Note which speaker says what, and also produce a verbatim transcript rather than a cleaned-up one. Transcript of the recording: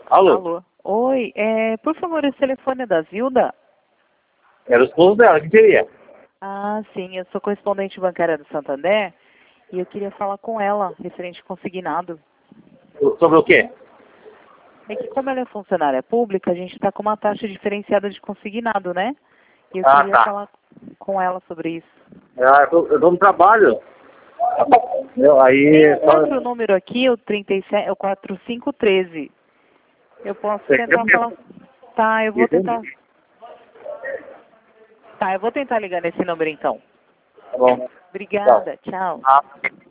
Speaker 1: Alô?
Speaker 2: Alô? Oi, é, por favor, esse telefone é da Zilda?
Speaker 1: Era o esposo dela, que queria?
Speaker 2: Ah, sim, eu sou correspondente bancária do Santander e eu queria falar com ela, referente consignado.
Speaker 1: Sobre o quê?
Speaker 2: É que como ela é funcionária pública, a gente está com uma taxa diferenciada de consignado, né? E eu
Speaker 1: Ah,
Speaker 2: queria
Speaker 1: tá.
Speaker 2: falar com ela sobre isso.
Speaker 1: Ah, eu, tô, eu tô no trabalho. Eu, aí...
Speaker 2: Tem um
Speaker 1: só-
Speaker 2: outro número aqui, o trinta e sete, o quatro cinco um três. Eu posso
Speaker 1: Você quer
Speaker 2: tentar
Speaker 1: mesmo?
Speaker 2: falar... Tá, eu vou tentar...
Speaker 1: Entendi.
Speaker 2: Tá, eu vou tentar ligar nesse número então.
Speaker 1: Tá bom.
Speaker 2: Obrigada, tchau.
Speaker 1: Ah.